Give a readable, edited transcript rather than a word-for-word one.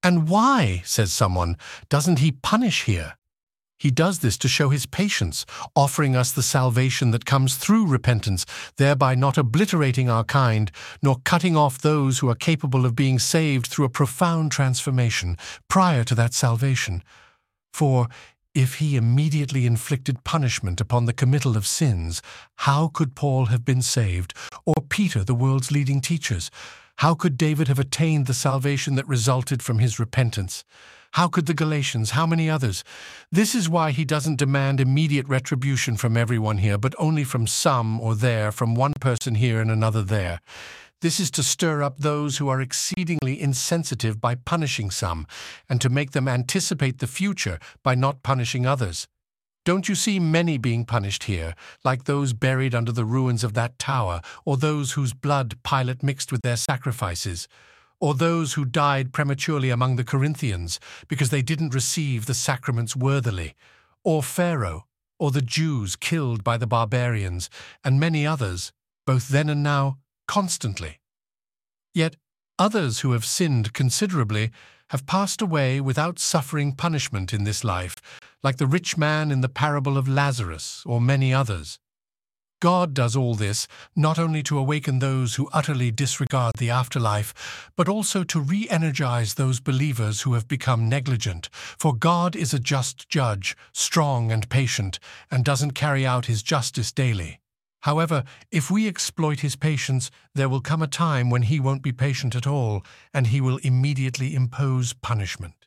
And why, says someone, doesn't he punish here? He does this to show his patience, offering us the salvation that comes through repentance, thereby not obliterating our kind, nor cutting off those who are capable of being saved through a profound transformation prior to that salvation. For if he immediately inflicted punishment upon the committal of sins, how could Paul have been saved, or Peter, the world's leading teachers? How could David have attained the salvation that resulted from his repentance? How could the Galatians, how many others? This is why he doesn't demand immediate retribution from everyone here, but only from some or there, from one person here and another there. This is to stir up those who are exceedingly insensitive by punishing some, and to make them anticipate the future by not punishing others. Don't you see many being punished here, like those buried under the ruins of that tower, or those whose blood Pilate mixed with their sacrifices? Or those who died prematurely among the Corinthians because they didn't receive the sacraments worthily, or Pharaoh, or the Jews killed by the barbarians, and many others, both then and now, constantly. Yet others who have sinned considerably have passed away without suffering punishment in this life, like the rich man in the parable of Lazarus, or many others. God does all this not only to awaken those who utterly disregard the afterlife, but also to re-energize those believers who have become negligent, for God is a just judge, strong and patient, and doesn't carry out his justice daily. However, if we exploit his patience, there will come a time when he won't be patient at all, and he will immediately impose punishment.